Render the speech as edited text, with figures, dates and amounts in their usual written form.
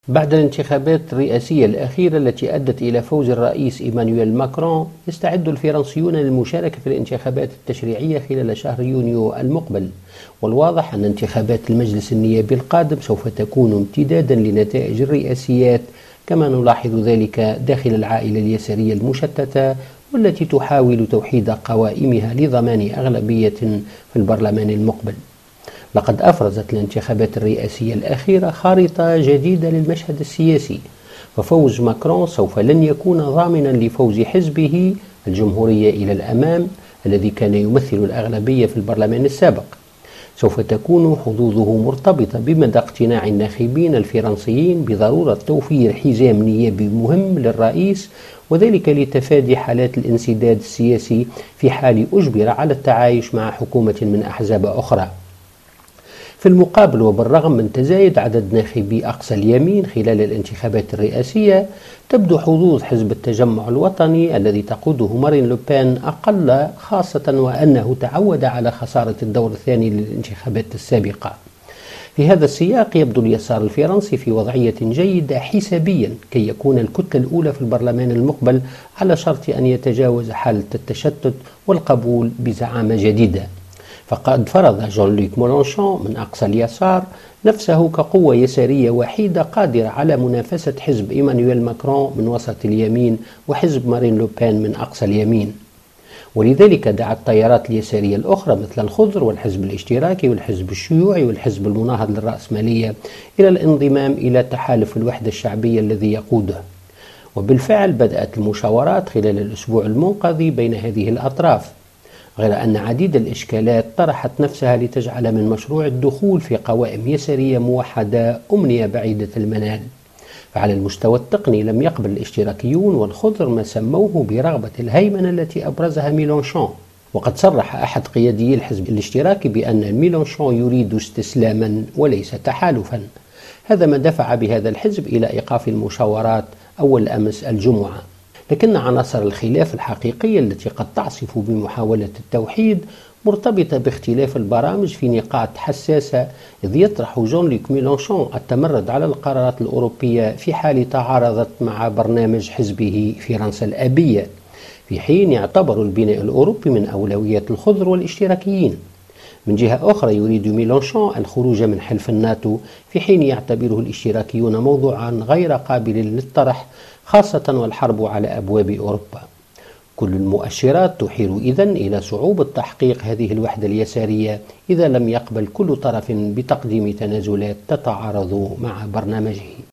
بعد الانتخابات الرئاسية الأخيرة التي أدت إلى فوز الرئيس إيمانويل ماكرون، يستعد الفرنسيون للمشاركة في الانتخابات التشريعية خلال شهر يونيو المقبل. والواضح أن انتخابات المجلس النيابي القادم سوف تكون امتدادا لنتائج الرئاسيات، كما نلاحظ ذلك داخل العائلة اليسارية المشتتة والتي تحاول توحيد قوائمها لضمان أغلبية في البرلمان المقبل. لقد أفرزت الانتخابات الرئاسية الأخيرة خارطة جديدة للمشهد السياسي، ففوز ماكرون سوف لن يكون ضامنا لفوز حزبه الجمهورية إلى الأمام الذي كان يمثل الأغلبية في البرلمان السابق. سوف تكون حظوظه مرتبطة بمدى اقتناع الناخبين الفرنسيين بضرورة توفير حزام نيابي مهم للرئيس، وذلك لتفادي حالات الانسداد السياسي في حال أجبر على التعايش مع حكومة من أحزاب أخرى. في المقابل، وبالرغم من تزايد عدد ناخبي أقصى اليمين خلال الانتخابات الرئاسية، تبدو حظوظ حزب التجمع الوطني الذي تقوده مارين لوبان أقل، خاصة وأنه تعود على خسارة الدور الثاني للانتخابات السابقة. في هذا السياق يبدو اليسار الفرنسي في وضعية جيدة حسابيا كي يكون الكتلة الأولى في البرلمان المقبل، على شرط أن يتجاوز حالة التشتت والقبول بزعامة جديدة. فقد فرض جون لوك ميلانشون من أقصى اليسار نفسه كقوة يسارية وحيدة قادرة على منافسة حزب إيمانويل ماكرون من وسط اليمين وحزب مارين لوبان من أقصى اليمين. ولذلك دعت التيارات اليسارية الأخرى مثل الخضر والحزب الاشتراكي والحزب الشيوعي والحزب المناهض للرأسمالية إلى الانضمام إلى تحالف الوحدة الشعبية الذي يقوده. وبالفعل بدأت المشاورات خلال الأسبوع المنقضي بين هذه الأطراف، غير أن عديد الإشكالات طرحت نفسها لتجعل من مشروع الدخول في قوائم يسارية موحدة أمنية بعيدة المنال. فعلى المستوى التقني لم يقبل الاشتراكيون والخضر ما سموه برغبة الهيمنة التي أبرزها ميلانشون، وقد صرح أحد قيادي الحزب الاشتراكي بأن ميلانشون يريد استسلاما وليس تحالفا. هذا ما دفع بهذا الحزب إلى إيقاف المشاورات أول أمس الجمعة. لكن عناصر الخلاف الحقيقية التي قد تعصف بمحاولة التوحيد مرتبطة باختلاف البرامج في نقاط حساسة، إذ يطرح جون لوك ميلانشون التمرد على القرارات الأوروبية في حال تعارضت مع برنامج حزبه فرنسا الأبية، في حين يعتبر البناء الأوروبي من أولويات الخضر والاشتراكيين. من جهة أخرى يريد ميلانشون الخروج من حلف الناتو، في حين يعتبره الاشتراكيون موضوعا غير قابل للطرح، خاصة والحرب على أبواب أوروبا. كل المؤشرات تحيل إذن إلى صعوبة تحقيق هذه الوحدة اليسارية إذا لم يقبل كل طرف بتقديم تنازلات تتعارض مع برنامجه.